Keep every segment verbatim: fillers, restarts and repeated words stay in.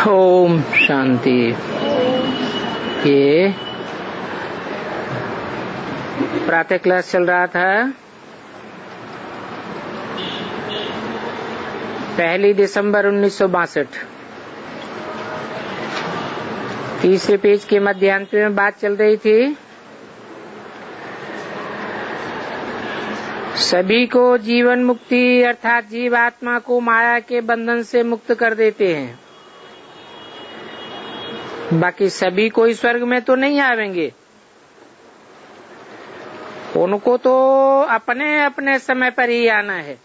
ओम शांति। ये प्रातः क्लास चल रहा था। पहली दिसंबर उन्नीस सौ बासठ। तीसरे पेज के मध्यांत में बात चल रही थी। सभी को जीवन मुक्ति अर्थात जीवात्मा को माया के बंधन से मुक्त कर देते हैं। बाकी सभी कोई स्वर्ग में तो नहीं आवेंगे, उनको तो अपने अपने समय पर ही आना है।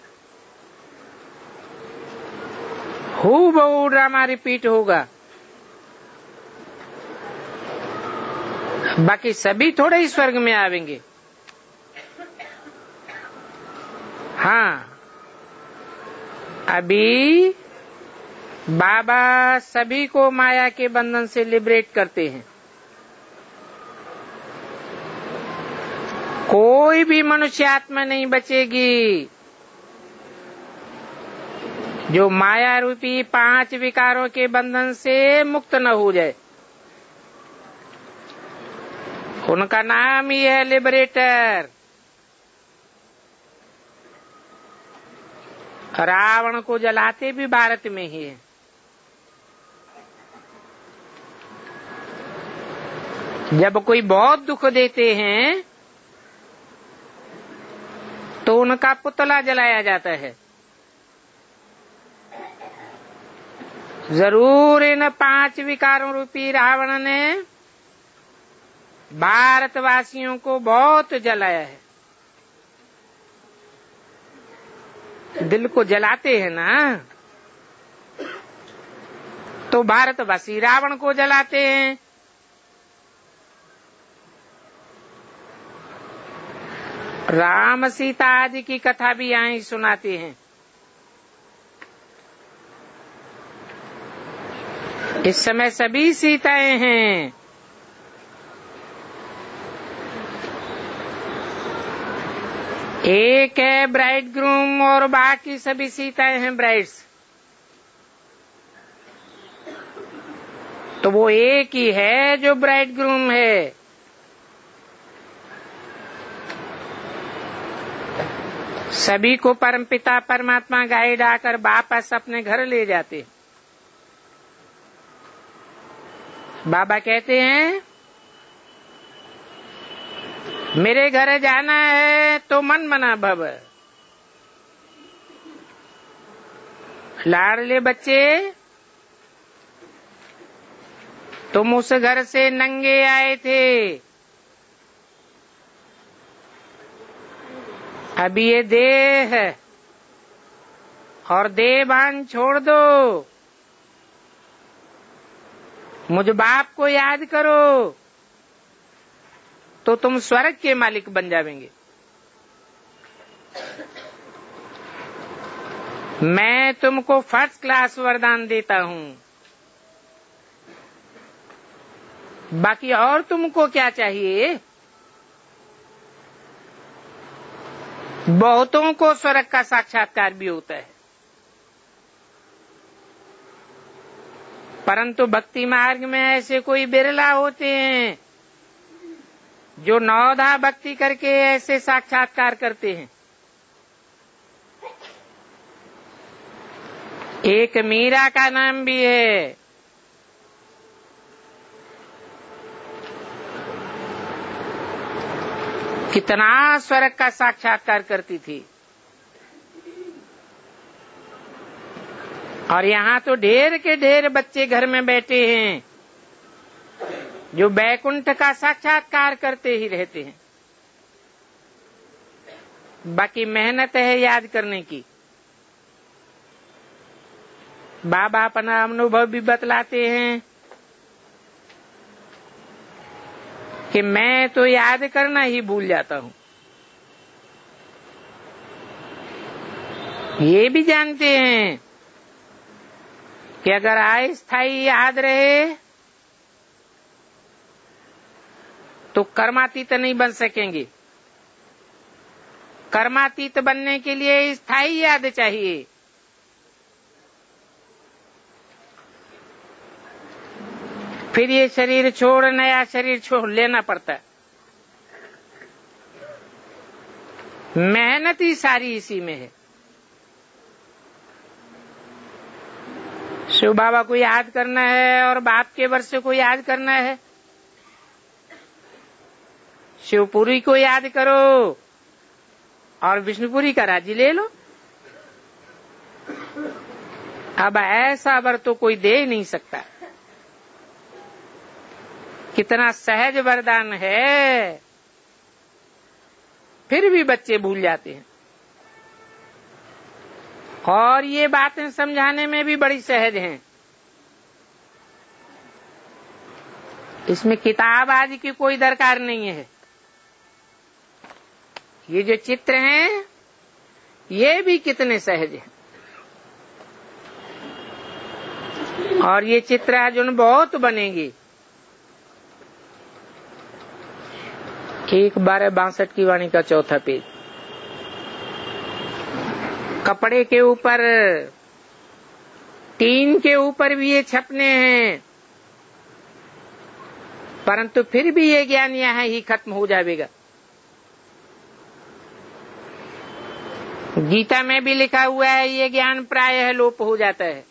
हूबहू ड्रामा रिपीट होगा। बाकी सभी थोड़े ही स्वर्ग में आवेंगे। हाँ, अभी बाबा सभी को माया के बंधन से लिबरेट करते हैं। कोई भी मनुष्य आत्मा नहीं बचेगी जो माया रूपी पांच विकारों के बंधन से मुक्त न हो जाए। उनका नाम ही है लिबरेटर। रावण को जलाते भी भारत में ही है। जब कोई बहुत दुख देते हैं तो उनका पुतला जलाया जाता है। जरूर इन पांच विकारों रूपी रावण ने भारतवासियों को बहुत जलाया है। दिल को जलाते हैं ना, तो भारतवासी रावण को जलाते हैं। राम सीता आदि की कथा भी यहाँ ही सुनाते हैं। इस समय सभी सीताएं हैं। एक है ब्राइड ग्रूम और बाकी सभी सीताएं हैं ब्राइड्स। तो वो एक ही है जो ब्राइड ग्रूम है। सभी को परमपिता परमात्मा गाइड आकर वापस अपने घर ले जाते। बाबा कहते हैं, मेरे घर जाना है तो मन मना भव। लाडले बच्चे, तुम उस घर से नंगे आए थे। अभी ये देह है और देहभान छोड़ दो। मुझ बाप को याद करो तो तुम स्वर्ग के मालिक बन जाएंगे। मैं तुमको फर्स्ट क्लास वरदान देता हूँ। बाकी और तुमको क्या चाहिए? बहुतों को स्वर्ग का साक्षात्कार भी होता है, परंतु भक्ति मार्ग में ऐसे कोई बिरला होते हैं जो नौधा भक्ति करके ऐसे साक्षात्कार करते हैं। एक मीरा का नाम भी है। कितना स्वर्ग का साक्षात्कार करती थी। और यहाँ तो ढेर के ढेर बच्चे घर में बैठे हैं जो बैकुंठ का साक्षात्कार करते ही रहते हैं। बाकी मेहनत है याद करने की। बाबा अपना अनुभव भी बतलाते हैं कि मैं तो याद करना ही भूल जाता हूँ। ये भी जानते हैं कि अगर अस्थायी याद रहे तो कर्मातीत नहीं बन सकेंगे। कर्मातीत बनने के लिए स्थायी याद चाहिए। फिर ये शरीर छोड़ नया शरीर छोड़ लेना पड़ता है। मेहनत ही सारी इसी में है। शिव बाबा को याद करना है और बाप के वर्ष को याद करना है। शिवपुरी को याद करो और विष्णुपुरी का राज्य ले लो। अब ऐसा वर तो कोई दे नहीं सकता। कितना सहज वरदान है, फिर भी बच्चे भूल जाते हैं। और ये बातें समझाने में भी बड़ी सहज हैं। इसमें किताब आदि की कोई दरकार नहीं है। ये जो चित्र हैं, ये भी कितने सहज हैं। और ये चित्र अर्जुन बहुत बनेंगे। एक बारह बासठ की वाणी का चौथा पेज। कपड़े के ऊपर, टीन के ऊपर भी ये छपने हैं, परंतु फिर भी ये ज्ञान यहाँ ही खत्म हो जाएगा। गीता में भी लिखा हुआ है ये ज्ञान प्रायः लोप हो जाता है।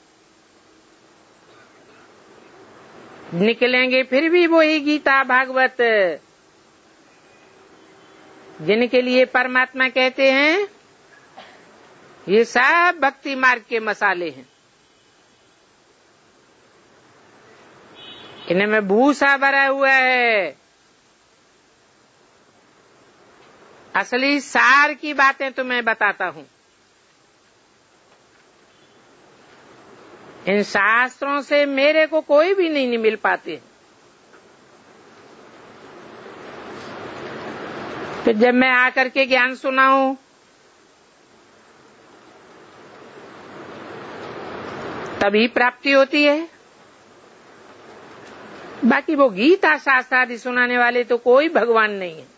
निकलेंगे फिर भी वही गीता भागवत, जिनके लिए परमात्मा कहते हैं ये सब भक्ति मार्ग के मसाले हैं। इनमें भूसा भरा हुआ है। असली सार की बातें तो मैं बताता हूं। इन शास्त्रों से मेरे को कोई भी नहीं मिल पाते। फिर जब मैं आकर के ज्ञान सुनाऊं, तभी प्राप्ति होती है। बाकी वो गीता शास्त्र आदि सुनाने वाले तो कोई भगवान नहीं है।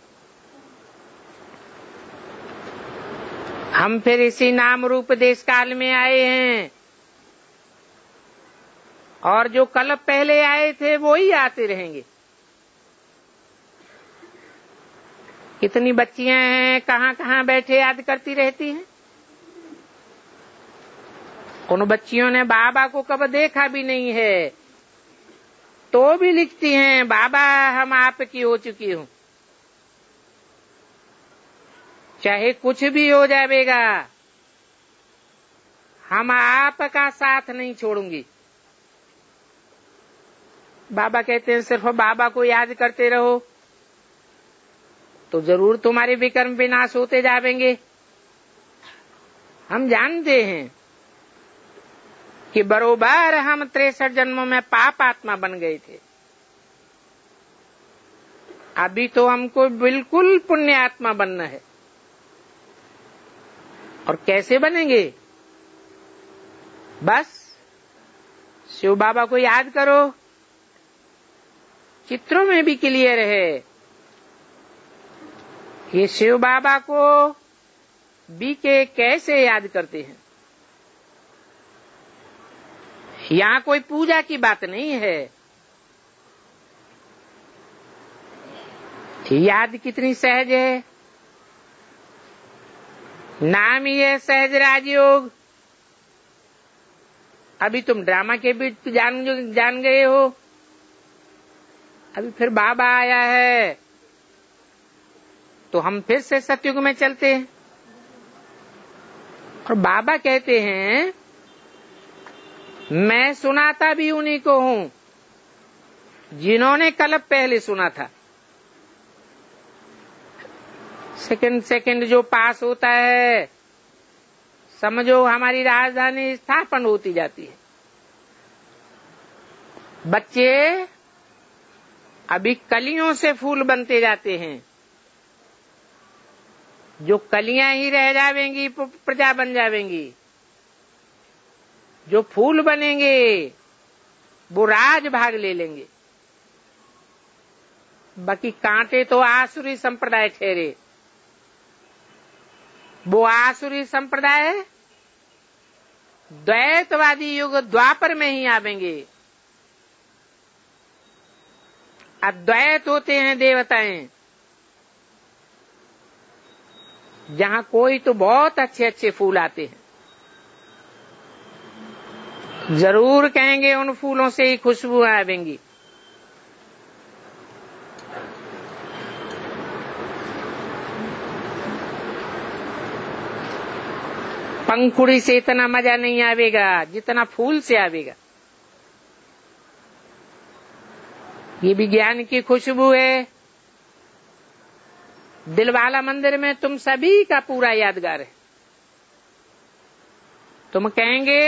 हम फिर इसी नाम रूप देश काल में आए हैं, और जो कल पहले आए थे वो ही आते रहेंगे। कितनी बच्चियां हैं, कहां कहां बैठे याद करती रहती हैं। उन बच्चियों ने बाबा को कब देखा भी नहीं है, तो भी लिखती हैं बाबा हम आपकी हो चुकी हूं। चाहे कुछ भी हो जाएगा, हम आपका साथ नहीं छोड़ूंगी। बाबा कहते हैं सिर्फ बाबा को याद करते रहो तो जरूर तुम्हारे विकर्म विनाश होते जाएंगे। हम जानते हैं कि बरोबर हम तिरसठ जन्मों में पाप आत्मा बन गए थे। अभी तो हमको बिल्कुल पुण्य आत्मा बनना है। और कैसे बनेंगे? बस शिव बाबा को याद करो। चित्रों में भी क्लियर है कि शिव बाबा को बीके कैसे याद करते हैं। यहाँ कोई पूजा की बात नहीं है। याद कितनी सहज है। नाम ही है सहज राजयोग। अभी तुम ड्रामा के बीच जान जान गए हो। अभी फिर बाबा आया है तो हम फिर से सतयुग में चलते हैं। और बाबा कहते हैं मैं सुनाता भी उन्हीं को हूं जिन्होंने कल पहले सुना था। सेकंड सेकंड जो पास होता है, समझो हमारी राजधानी स्थापन होती जाती है। बच्चे अभी कलियों से फूल बनते जाते हैं। जो कलियां ही रह जावेंगी प्रजा बन जावेंगी। जो फूल बनेंगे वो राज भाग ले लेंगे। बाकी कांटे तो आसुरी संप्रदाय ठहरे। वो आसुरी संप्रदाय द्वैतवादी युग द्वापर में ही आवेंगे। अद्वैत होते हैं देवताएं, जहां कोई तो बहुत अच्छे अच्छे फूल आते हैं, जरूर कहेंगे उन फूलों से ही खुशबू आवेंगी। पंखुड़ी से इतना मजा नहीं आवेगा जितना फूल से आवेगा। ये विज्ञान की खुशबू है। दिलवाला मंदिर में तुम सभी का पूरा यादगार है। तुम कहेंगे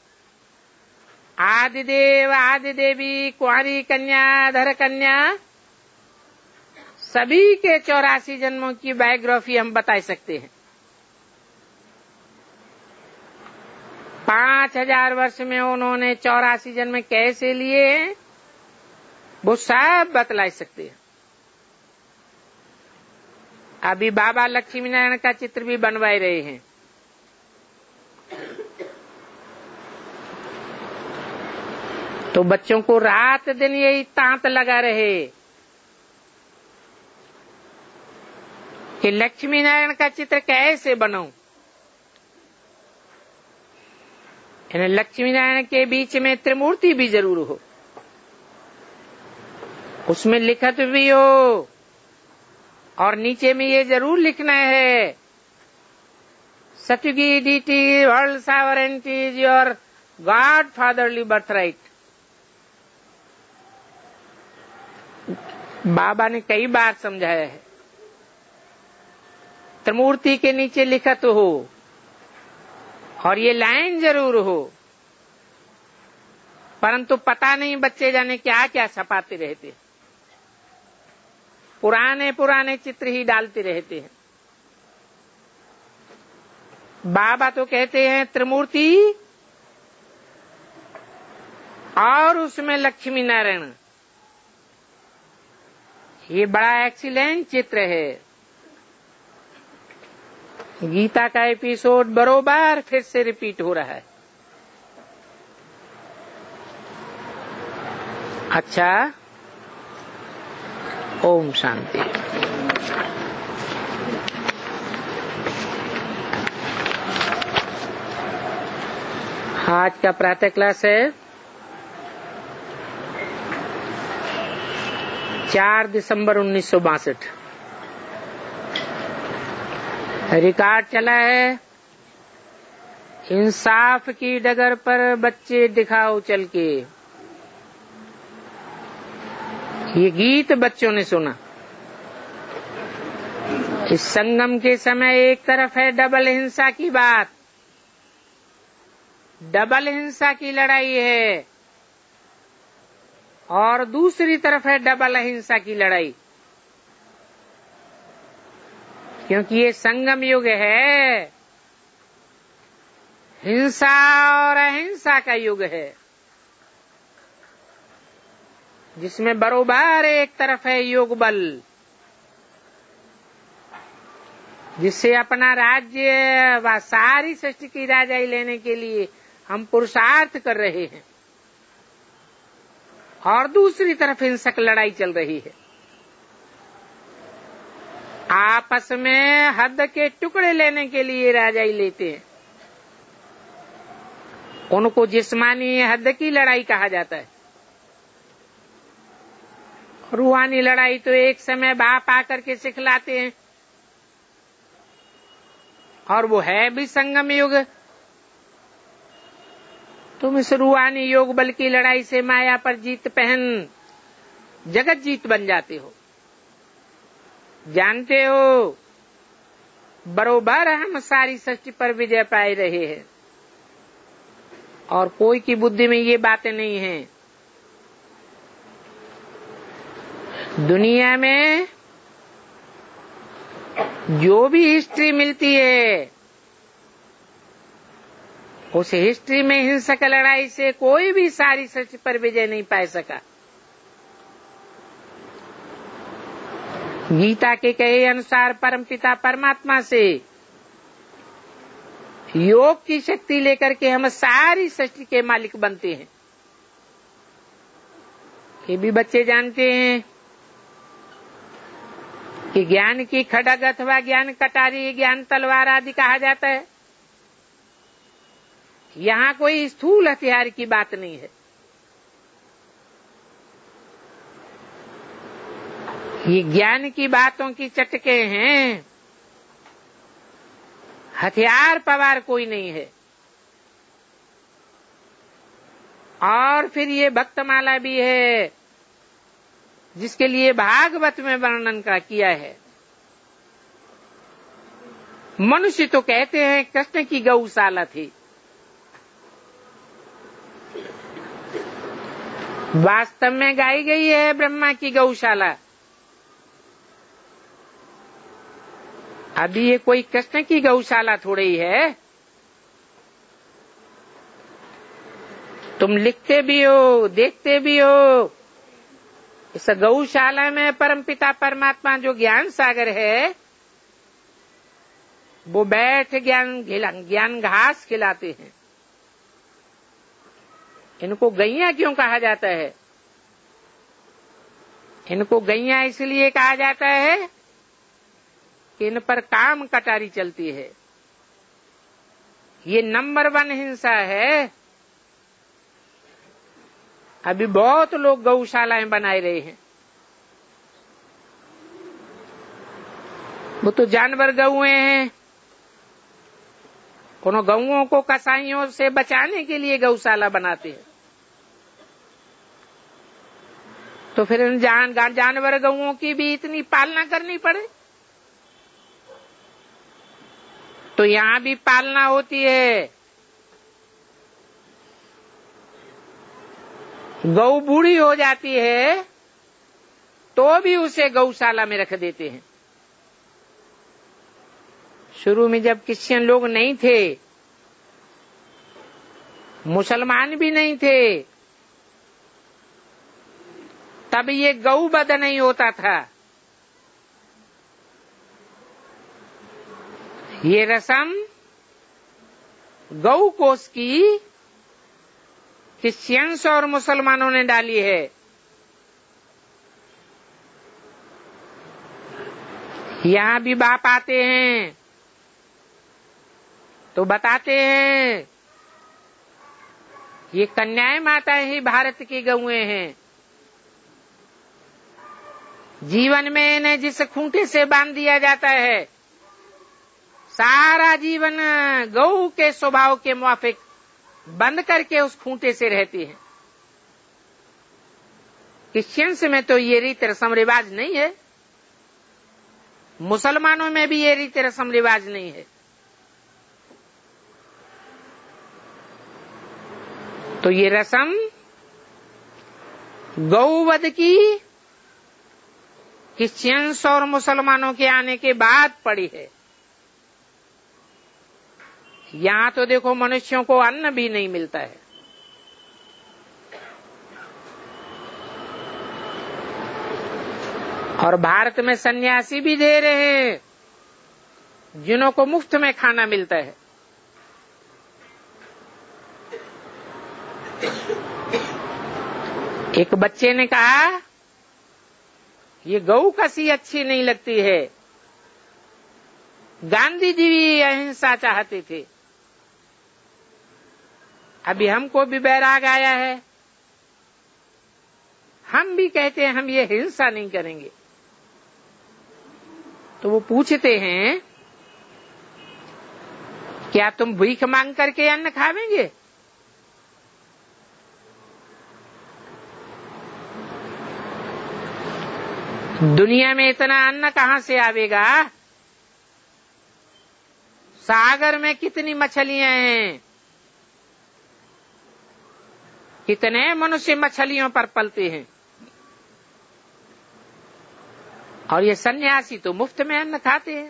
आदिदेव आदिदेवी कुंवारी कन्या धर कन्या, सभी के चौरासी जन्मों की बायोग्राफी हम बता सकते हैं। पांच हजार वर्ष में उन्होंने चौरासी जन्म कैसे लिए वो सब बतला सकते हैं। अभी बाबा लक्ष्मी नारायण का चित्र भी बनवाए रहे हैं। तो बच्चों को रात दिन यही तांत लगा रहे कि लक्ष्मी नारायण का चित्र कैसे बनाऊं। लक्ष्मी नारायण के बीच में त्रिमूर्ति भी जरूर हो, उसमें लिखत भी हो, और नीचे में ये जरूर लिखना है सत्युगी deity world sovereignty is your god fatherly birth right. बाबा ने कई बार समझाया है, त्रिमूर्ति के नीचे लिखत हो और ये लाइन जरूर हो, परंतु पता नहीं बच्चे जाने क्या क्या छपाते रहते, पुराने पुराने चित्र ही डालते रहते हैं। बाबा तो कहते हैं त्रिमूर्ति और उसमें लक्ष्मी नारायण, ये बड़ा एक्सीलेंट चित्र है। गीता का एपिसोड बरोबर फिर से रिपीट हो रहा है। अच्छा, ओम शांति। आज का प्रातः क्लास है चार दिसंबर उन्नीस सौ बासठ। रिकॉर्ड चला है इंसाफ की डगर पर बच्चे दिखाओ चल के। ये गीत बच्चों ने सुना। इस संगम के समय एक तरफ है डबल हिंसा की बात, डबल हिंसा की लड़ाई है, और दूसरी तरफ है डबल अहिंसा की लड़ाई। क्योंकि ये संगम युग है, हिंसा और अहिंसा का युग है, जिसमें बरोबर एक तरफ है योग बल, जिससे अपना राज्य व सारी सृष्टि की राजाई लेने के लिए हम पुरुषार्थ कर रहे हैं, और दूसरी तरफ हिंसक लड़ाई चल रही है। आपस में हद के टुकड़े लेने के लिए राजाई लेते हैं, उनको जिस्मानी हद की लड़ाई कहा जाता है। रूहानी लड़ाई तो एक समय बाप आकर के सिखलाते हैं, और वो है भी संगम युग। तुम इस रूहानी योग बल की लड़ाई से माया पर जीत पहन जगत जीत बन जाते हो। जानते हो बरोबर हम सारी सृष्टि पर विजय पाए रहे हैं, और कोई की बुद्धि में ये बातें नहीं हैं। दुनिया में जो भी हिस्ट्री मिलती है, उस हिस्ट्री में हिंसक लड़ाई से कोई भी सारी सृष्टि पर विजय नहीं पा सका। गीता के कहे अनुसार परमपिता परमात्मा से योग की शक्ति लेकर के हम सारी सृष्टि के मालिक बनते हैं। ये भी बच्चे जानते हैं। कि ज्ञान की खड्ग अथवा ज्ञान कटारी, ज्ञान तलवार आदि कहा जाता है। यहाँ कोई स्थूल हथियार की बात नहीं है। ये ज्ञान की बातों की चटके हैं, हथियार पवार कोई नहीं है। और फिर ये भक्तमाला भी है, जिसके लिए भागवत में वर्णन का किया है। मनुष्य तो कहते हैं कृष्ण की गौशाला थी, वास्तव में गाई गई है ब्रह्मा की गौशाला। अभी ये कोई कृष्ण की गौशाला थोड़ी ही है। तुम लिखते भी हो, देखते भी हो, इस गौशाला में परमपिता परमात्मा जो ज्ञान सागर है, वो बैठ ज्ञान ज्ञान घास खिलाते हैं। इनको गैया क्यों कहा जाता है? इनको गैया इसलिए कहा जाता है कि इन पर काम कटारी चलती है। ये नंबर वन हिंसा है। अभी बहुत लोग गौशालाएं बनाए रहे हैं। वो तो जानवर गौएं हैं, उन गौओं को कसाईयों से बचाने के लिए गौशाला बनाते हैं। तो फिर इन जान, जानवर गौओं की भी इतनी पालना करनी पड़े? तो यहाँ भी पालना होती है। गौ बूढ़ी हो जाती है तो भी उसे गौशाला में रख देते हैं। शुरू में जब क्रिश्चियन लोग नहीं थे, मुसलमान भी नहीं थे, तब ये गौ वध नहीं होता था। ये रस्म गौ कोष की क्रिश्चियंस और मुसलमानों ने डाली है। यहाँ भी बाप आते हैं तो बताते हैं ये कन्याएं माताएं ही भारत की गौएं हैं। जीवन में इन्हें जिस खूंटे से बांध दिया जाता है, सारा जीवन गौ के स्वभाव के मुआफिक बंद करके उस खूंटे से रहती है। क्रिश्चियंस में तो ये रीति रस्म रिवाज नहीं है, मुसलमानों में भी ये रीति रस्म रिवाज नहीं है। तो ये रस्म गौवध की क्रिश्चियंस और मुसलमानों के आने के बाद पड़ी है। यहाँ तो देखो मनुष्यों को अन्न भी नहीं मिलता है। और भारत में सन्यासी भी दे रहे हैं, जिन्हों को मुफ्त में खाना मिलता है। एक बच्चे ने कहा ये गौ कसी अच्छी नहीं लगती है। गांधी जी भी अहिंसा चाहते थे। अभी हमको भी बैराग आया है, हम भी कहते हैं हम ये हिंसा नहीं करेंगे। तो वो पूछते हैं क्या तुम भीख मांग करके अन्न खावेंगे? दुनिया में इतना अन्न कहां से आवेगा? सागर में कितनी मछलियां हैं, कितने मनुष्य मछलियों पर पलते हैं। और ये सन्यासी तो मुफ्त में अन्न खाते हैं।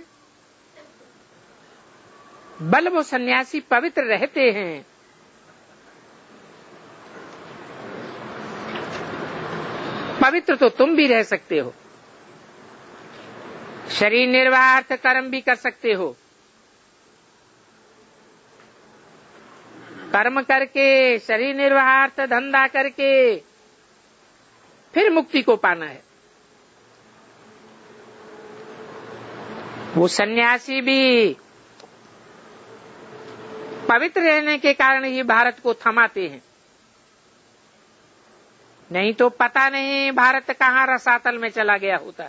बल वो सन्यासी पवित्र रहते हैं। पवित्र तो तुम भी रह सकते हो, शरीर निर्वाह कर्म भी कर सकते हो। कर्म करके, शरीर निर्वाहार्थ धंधा करके फिर मुक्ति को पाना है। वो सन्यासी भी पवित्र रहने के कारण ही भारत को थमाते हैं, नहीं तो पता नहीं भारत कहाँ रसातल में चला गया होता।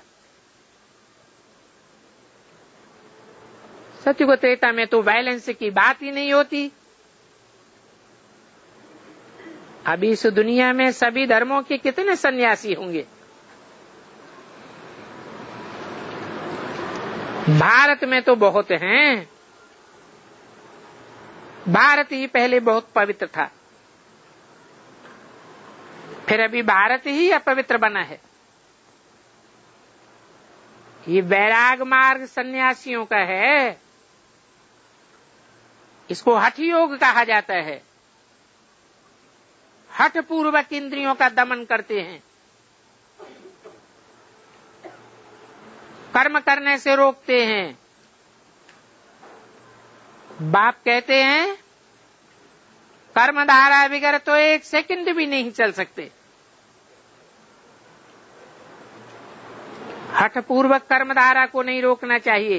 सत्युग त्रेता में तो वायलेंस की बात ही नहीं होती। अभी इस दुनिया में सभी धर्मों के कितने सन्यासी होंगे। भारत में तो बहुत हैं। भारत ही पहले बहुत पवित्र था, फिर अभी भारत ही अपवित्र बना है। ये वैराग मार्ग सन्यासियों का है, इसको हठ योग कहा जाता है। हठ पूर्वक इंद्रियों का दमन करते हैं, कर्म करने से रोकते हैं। बाप कहते हैं कर्मधारा बगैर तो एक सेकंड भी नहीं चल सकते। हठ पूर्वक कर्मधारा को नहीं रोकना चाहिए।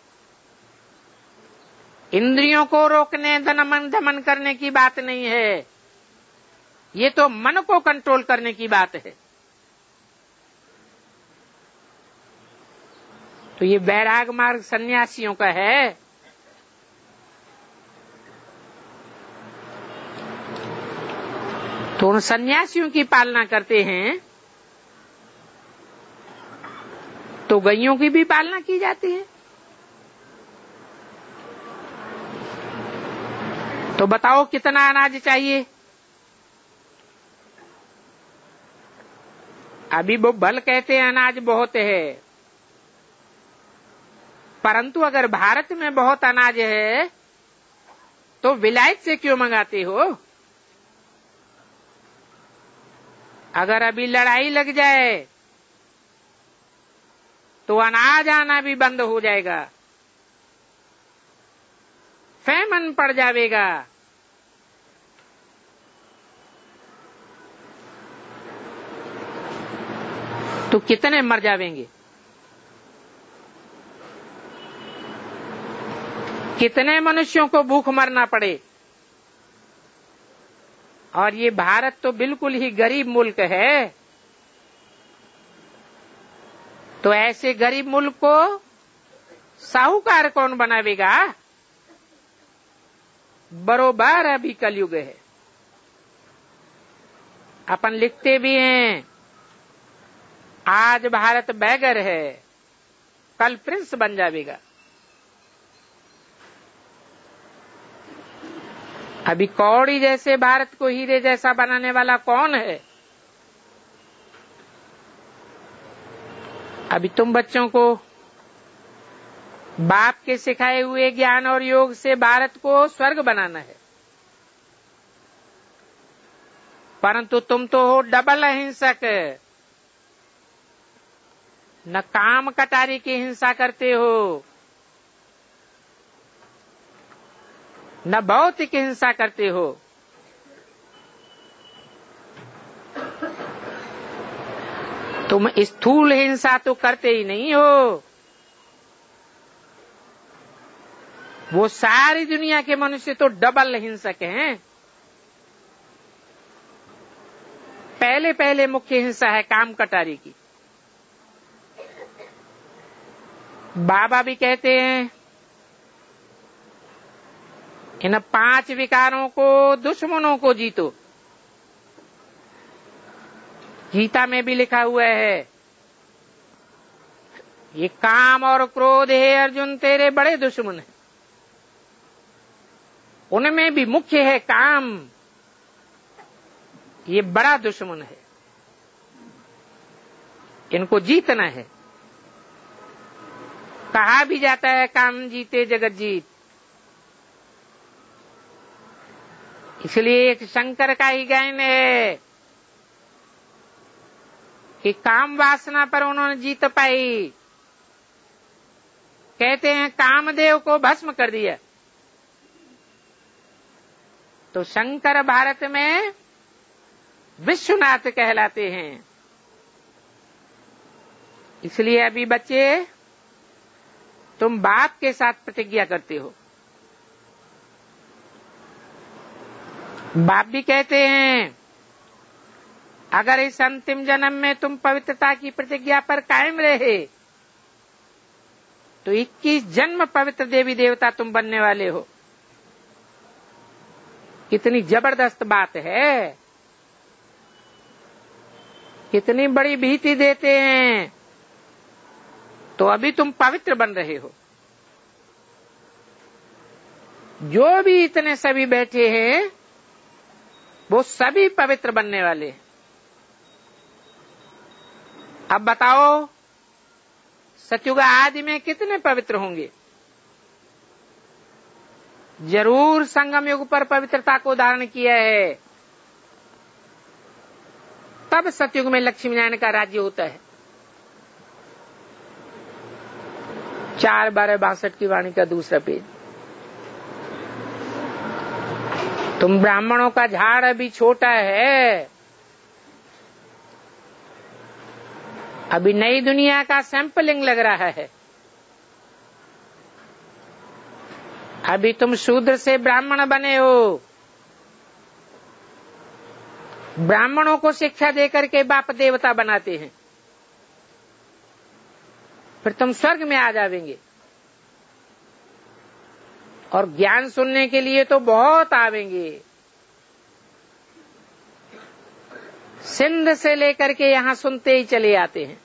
इंद्रियों को रोकने दमन दमन करने की बात नहीं है, ये तो मन को कंट्रोल करने की बात है। तो ये वैराग मार्ग सन्यासियों का है। तो उन सन्यासियों की पालना करते हैं तो गैयों की भी पालना की जाती है। तो बताओ कितना अनाज चाहिए। अभी वो भल कहते हैं अनाज बहुत है, परंतु अगर भारत में बहुत अनाज है तो विलायत से क्यों मंगाते हो। अगर अभी लड़ाई लग जाए तो अनाज आना भी बंद हो जाएगा, फैमन पड़ जाएगा। तो कितने मर जाएंगे, कितने मनुष्यों को भूख मरना पड़े। और ये भारत तो बिल्कुल ही गरीब मुल्क है। तो ऐसे गरीब मुल्क को साहूकार कौन बनावेगा। बरोबर अभी कलयुग है। अपन लिखते भी हैं आज भारत बैगर है, कल प्रिंस बन जाएगा। अभी कौड़ी जैसे भारत को हीरे जैसा बनाने वाला कौन है। अभी तुम बच्चों को बाप के सिखाए हुए ज्ञान और योग से भारत को स्वर्ग बनाना है, परंतु तुम तो हो डबल अहिंसक। न काम कटारी की हिंसा करते हो, न भौतिक हिंसा करते हो। तुम स्थूल हिंसा तो करते ही नहीं हो। वो सारी दुनिया के मनुष्य तो डबल हिंसक हैं। पहले पहले मुख्य हिंसा है काम कटारी की। बाबा भी कहते हैं इन पांच विकारों को, दुश्मनों को जीतो। गीता में भी लिखा हुआ है ये काम और क्रोध है अर्जुन तेरे बड़े दुश्मन हैं। उनमें भी मुख्य है काम, ये बड़ा दुश्मन है, इनको जीतना है। कहा भी जाता है काम जीते जगत जीत। इसलिए एक शंकर का ही गायन है कि काम वासना पर उन्होंने जीत पाई। कहते हैं कामदेव को भस्म कर दिया। तो शंकर भारत में विश्वनाथ कहलाते हैं। इसलिए अभी बच्चे तुम बाप के साथ प्रतिज्ञा करते हो। बाप भी कहते हैं अगर इस अंतिम जन्म में तुम पवित्रता की प्रतिज्ञा पर कायम रहे तो इक्कीस जन्म पवित्र देवी देवता तुम बनने वाले हो। कितनी जबरदस्त बात है, कितनी बड़ी भीति देते हैं। तो अभी तुम पवित्र बन रहे हो। जो भी इतने सभी बैठे हैं वो सभी पवित्र बनने वाले हैं। अब बताओ सतयुग आदि में कितने पवित्र होंगे? जरूर संगम युग पर पवित्रता को धारण किया है, तब सतयुग में लक्ष्मी नारायण का राज्य होता है। चार बारह बासठ की वाणी का दूसरा पेज। तुम ब्राह्मणों का झाड़ अभी छोटा है, अभी नई दुनिया का सैंपलिंग लग रहा है। अभी तुम शूद्र से ब्राह्मण बने हो। ब्राह्मणों को शिक्षा देकर के बाप देवता बनाते हैं, फिर तुम स्वर्ग में आ जाएंगे। और ज्ञान सुनने के लिए तो बहुत आवेंगे। सिंध से लेकर के यहां सुनते ही चले आते हैं।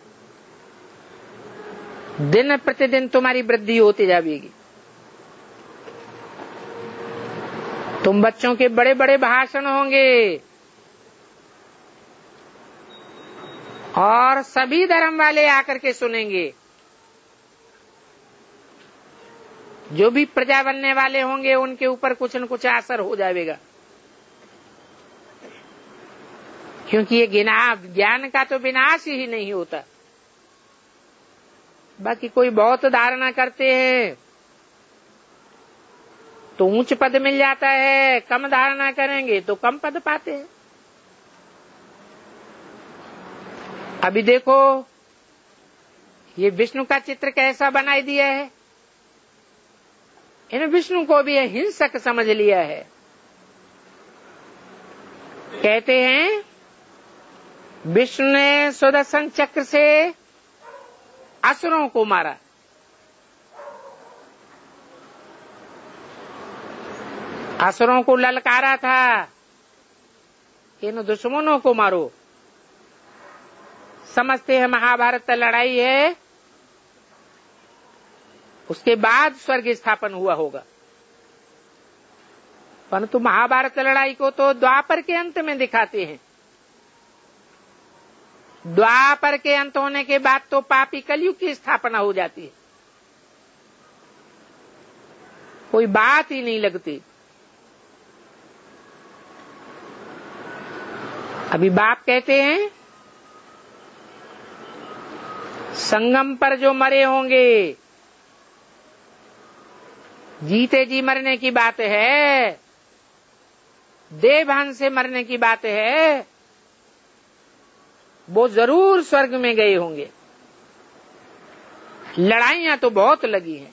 दिन प्रतिदिन तुम्हारी वृद्धि होती जाएगी। तुम बच्चों के बड़े बड़े भाषण होंगे और सभी धर्म वाले आकर के सुनेंगे। जो भी प्रजा बनने वाले होंगे उनके ऊपर कुछ न कुछ असर हो जाएगा, क्योंकि ये ज्ञान का तो विनाश ही नहीं होता। बाकी कोई बहुत धारणा करते हैं तो ऊंच पद मिल जाता है, कम धारणा करेंगे तो कम पद पाते हैं। अभी देखो ये विष्णु का चित्र कैसा बनाई दिया है। इन विष्णु को भी हिंसक समझ लिया है। कहते हैं विष्णु ने सुदर्शन चक्र से असुरों को मारा। असुरों को ललकारा था इन दुश्मनों को मारो। समझते हैं महाभारत लड़ाई है, उसके बाद स्वर्ग स्थापन हुआ होगा। परंतु महाभारत लड़ाई को तो द्वापर के अंत में दिखाते हैं। द्वापर के अंत होने के बाद तो पापी कलयुग की स्थापना हो जाती है। कोई बात ही नहीं लगती। अभी बाप कहते हैं संगम पर जो मरे होंगे, जीते जी मरने की बात है, देवभान से मरने की बात है, वो जरूर स्वर्ग में गए होंगे। लड़ाइयां तो बहुत लगी हैं,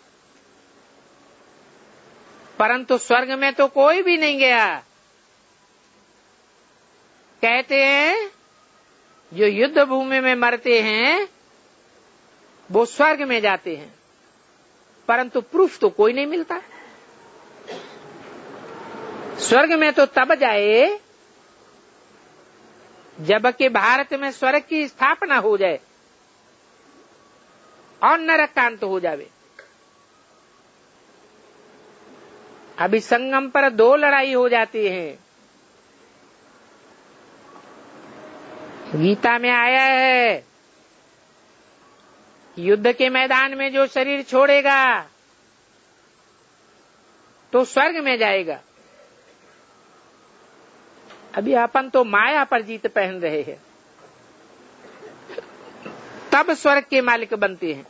परंतु स्वर्ग में तो कोई भी नहीं गया। कहते हैं जो युद्ध भूमि में मरते हैं वो स्वर्ग में जाते हैं, परंतु प्रूफ तो कोई नहीं मिलता। स्वर्ग में तो तब जाए जबकि भारत में स्वर्ग की स्थापना हो जाए और नरक का अंत हो जावे। अभी संगम पर दो लड़ाई हो जाती है। गीता में आया है युद्ध के मैदान में जो शरीर छोड़ेगा तो स्वर्ग में जाएगा। अभी अपन तो माया पर जीत पहन रहे हैं, तब स्वर्ग के मालिक बनते हैं।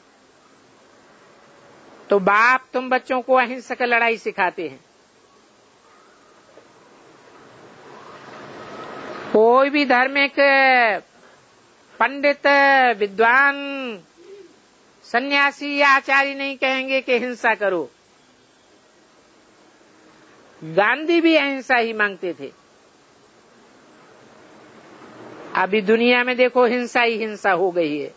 तो बाप तुम बच्चों को अहिंसक लड़ाई सिखाते हैं। कोई भी धार्मिक पंडित विद्वान सन्यासी या आचार्य नहीं कहेंगे कि हिंसा करो। गांधी भी अहिंसा ही मांगते थे। अभी दुनिया में देखो हिंसा ही हिंसा हो गई है।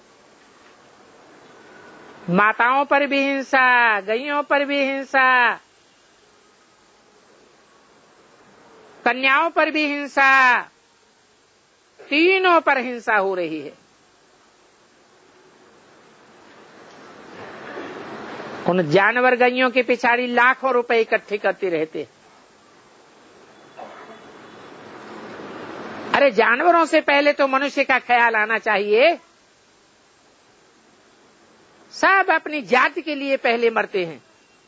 माताओं पर भी हिंसा, गैयों पर भी हिंसा, कन्याओं पर भी हिंसा, तीनों पर हिंसा हो रही है। उन जानवर गैयों के पिछाड़ी लाखों रुपए इकट्ठे करते रहते। अरे जानवरों से पहले तो मनुष्य का ख्याल आना चाहिए। सब अपनी जाति के लिए पहले मरते हैं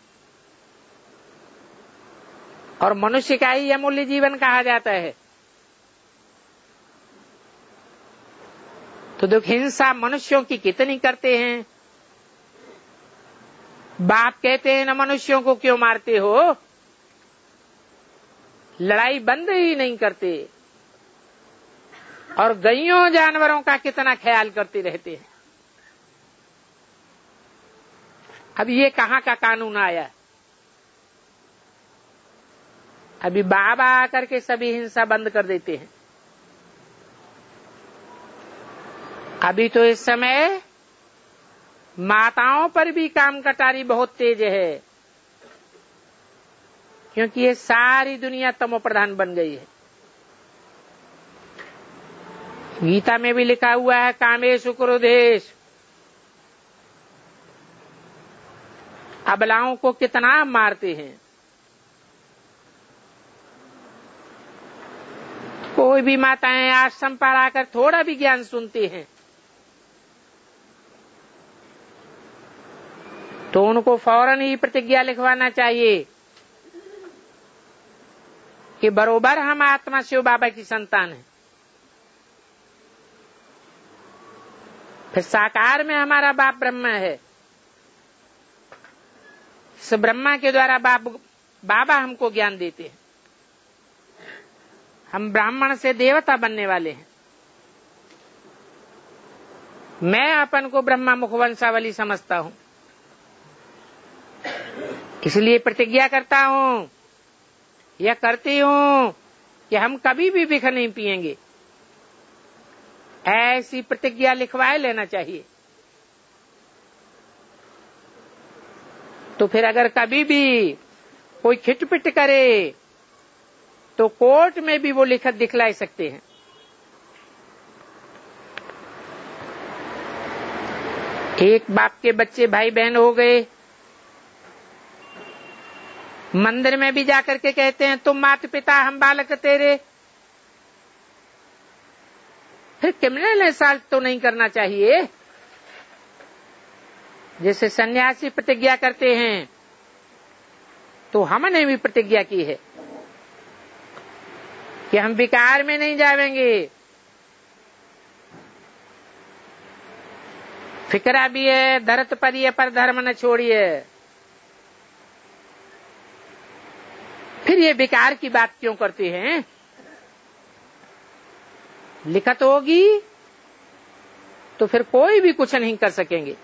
और मनुष्य का ही अमूल्य जीवन कहा जाता है। तो देखो हिंसा मनुष्यों की कितनी करते हैं। बाप कहते हैं न मनुष्यों को क्यों मारते हो, लड़ाई बंद ही नहीं करते और गैयों जानवरों का कितना ख्याल करते रहते हैं। अब ये कहां का कानून आया। अभी बाबा आकर के सभी हिंसा बंद कर देते हैं। अभी तो इस समय माताओं पर भी काम कटारी बहुत तेज है, क्योंकि ये सारी दुनिया तमो प्रधान बन गई है। गीता में भी लिखा हुआ है कामेषु क्रोधेषु। अबलाओं को कितना मारते हैं। कोई भी माताएं आश्रम पर आकर थोड़ा भी ज्ञान सुनती हैं तो उनको फौरन ही प्रतिज्ञा लिखवाना चाहिए कि बरोबर हम आत्मा शिव बाबा की संतान हैं। फिर साकार में हमारा बाप ब्रह्मा है। इस ब्रह्मा के द्वारा बाप बाबा हमको ज्ञान देते हैं। हम ब्राह्मण से देवता बनने वाले हैं। मैं अपन को ब्रह्मा मुखवंशावली समझता हूं, इसलिए प्रतिज्ञा करता हूं या करती हूं कि हम कभी भी बिख नहीं पिएंगे। ऐसी प्रतिज्ञा लिखवाए लेना चाहिए। तो फिर अगर कभी भी कोई खिटपिट करे तो कोर्ट में भी वो लिखत दिखला सकते हैं। एक बाप के बच्चे भाई बहन हो गए, मंदिर में भी जाकर के कहते हैं तुम माता पिता हम बालक तेरे। फिर क्रिमिनल असॉल्ट तो नहीं करना चाहिए। जैसे सन्यासी प्रतिज्ञा करते हैं तो हमने भी प्रतिज्ञा की है कि हम विकार में नहीं जाएंगे। फिक्रा भी है धरत परिये पर धर्म न छोड़िए। फिर ये विकार की बात क्यों करते हैं। लिखत होगी तो फिर कोई भी कुछ नहीं कर सकेंगे।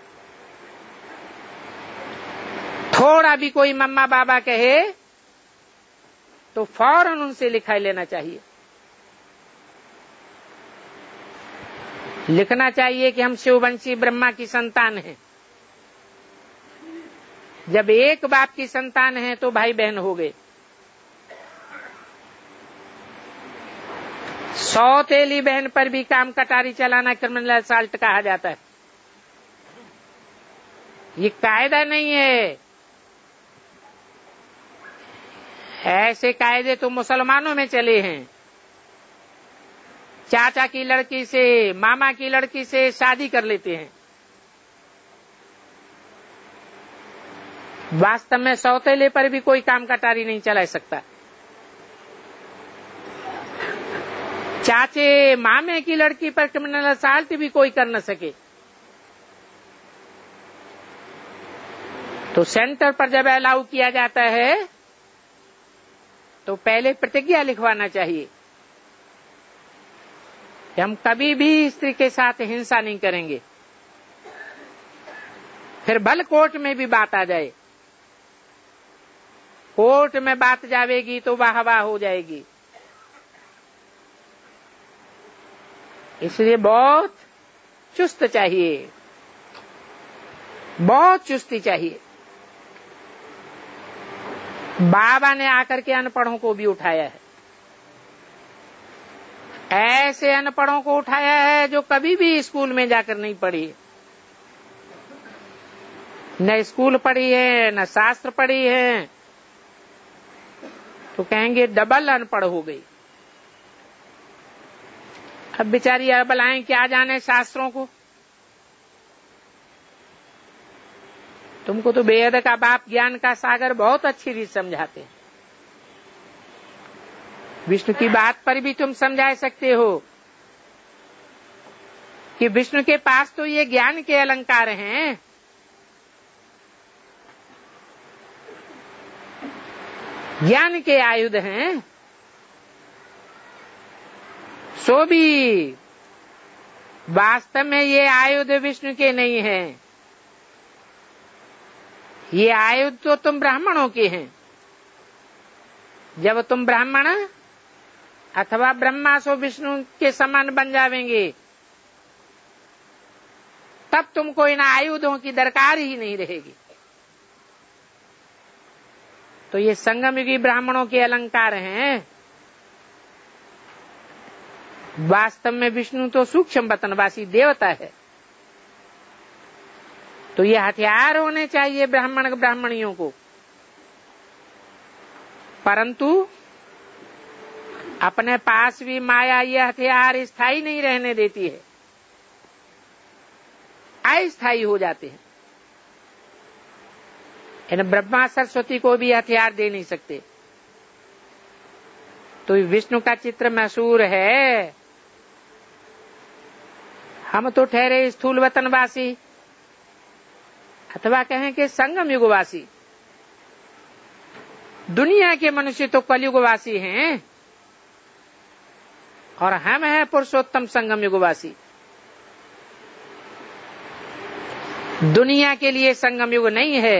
थोड़ा भी कोई मम्मा बाबा कहे तो फौरन उनसे लिखा लेना चाहिए। लिखना चाहिए कि हम शिववंशी ब्रह्मा की संतान हैं। जब एक बाप की संतान है तो भाई बहन हो गए। सौतेली बहन पर भी काम कटारी चलाना क्रिमिनल असॉल्ट कहा जाता है। ये कायदा नहीं है। ऐसे कायदे तो मुसलमानों में चले हैं। चाचा की लड़की से मामा की लड़की से शादी कर लेते हैं। वास्तव में सौतेले पर भी कोई काम कटारी नहीं चला सकता। चाचे मामे की लड़की पर क्रिमिनल असॉल्ट भी कोई कर न सके। तो सेंटर पर जब अलाउ किया जाता है तो पहले प्रतिज्ञा लिखवाना चाहिए कि हम कभी भी स्त्री के साथ हिंसा नहीं करेंगे। फिर भल कोर्ट में भी बात आ जाए, कोर्ट में बात जावेगी तो वाह वाह हो जाएगी। इसलिए बहुत चुस्त चाहिए, बहुत चुस्ती चाहिए। बाबा ने आकर के अनपढ़ों को भी उठाया है, ऐसे अनपढ़ों को उठाया है जो कभी भी स्कूल में जाकर नहीं पढ़ी, न स्कूल पढ़ी है न शास्त्र पढ़ी है, तो कहेंगे डबल अनपढ़ हो गई। अब बेचारी अबलाएं क्या जाने शास्त्रों को। तुमको तो वेद का बाप ज्ञान का सागर बहुत अच्छी रीत समझाते हैं, विष्णु की बात पर भी तुम समझा सकते हो कि विष्णु के पास तो ये ज्ञान के अलंकार हैं, ज्ञान के आयुध हैं, सो भी वास्तव में ये आयुध विष्णु के नहीं हैं, ये आयुध तो तुम ब्राह्मणों के हैं। जब तुम ब्राह्मण अथवा ब्रह्मा सो विष्णु के समान बन जावेंगे, तब तुमको इन आयुधों की दरकार ही नहीं रहेगी। तो ये संगमयुगी ब्राह्मणों के अलंकार हैं। वास्तव में विष्णु तो सूक्ष्म वतनवासी देवता है, तो ये हथियार होने चाहिए ब्राह्मण ब्राह्मणियों को। परंतु अपने पास भी माया ये हथियार स्थायी नहीं रहने देती है, अस्थायी हो जाते हैं। इन ब्रह्मा सरस्वती को भी हथियार दे नहीं सकते। तो विष्णु का चित्र मशहूर है, हम तो ठहरे स्थूल वतनवासी अथवा कहें कि संगम युगवासी। दुनिया के मनुष्य तो कलयुगवासी हैं और हम हैं पुरुषोत्तम संगम युगवासी। दुनिया के लिए संगम युग नहीं है।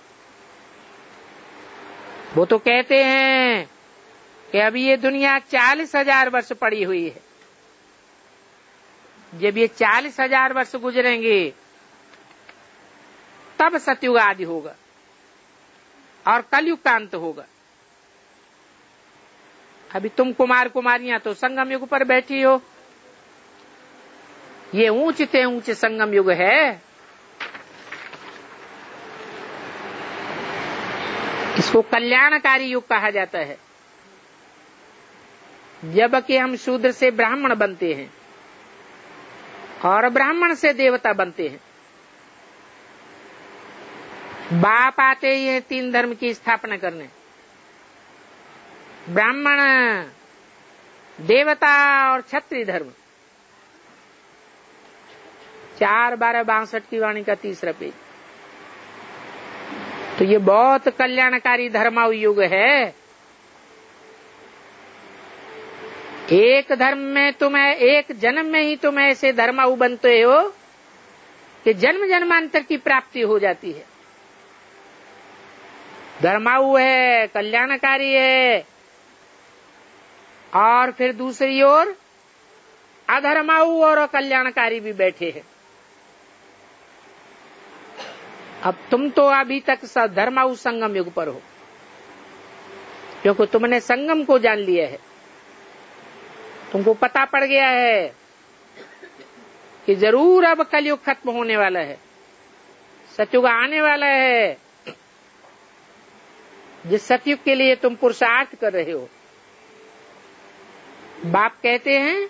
वो तो कहते हैं कि अभी ये दुनिया चालीस हजार वर्ष पड़ी हुई है, जब ये चालीस हजार वर्ष गुजरेंगे तब सतयुग आदि होगा और कलयुग का अंत होगा। अभी तुम कुमार कुमारियां तो संगम युग पर बैठी हो, ये ऊंच ते ऊंच संगम युग है। इसको कल्याणकारी युग कहा जाता है, जबकि हम शूद्र से ब्राह्मण बनते हैं और ब्राह्मण से देवता बनते हैं। बाप आते ही है तीन धर्म की स्थापना करने, ब्राह्मण, देवता और क्षत्रिय धर्म। चार बारह बासठ की वाणी का तीसरा पेज। तो ये बहुत कल्याणकारी धर्माव युग है। एक धर्म में तुम्हें एक जन्म में ही तुम ऐसे धर्माऊ बनते हो कि जन्म जन्मांतर की प्राप्ति हो जाती है। धर्माऊ है, कल्याणकारी है, और फिर दूसरी ओर अधर्माऊ और कल्याणकारी भी बैठे हैं। अब तुम तो अभी तक धर्माऊ संगम युग पर हो, क्योंकि तुमने संगम को जान लिया है। तुमको पता पड़ गया है कि जरूर अब कलयुग खत्म होने वाला है, सतयुग आने वाला है, जिस सतयुग के लिए तुम पुरुषार्थ कर रहे हो। बाप कहते हैं,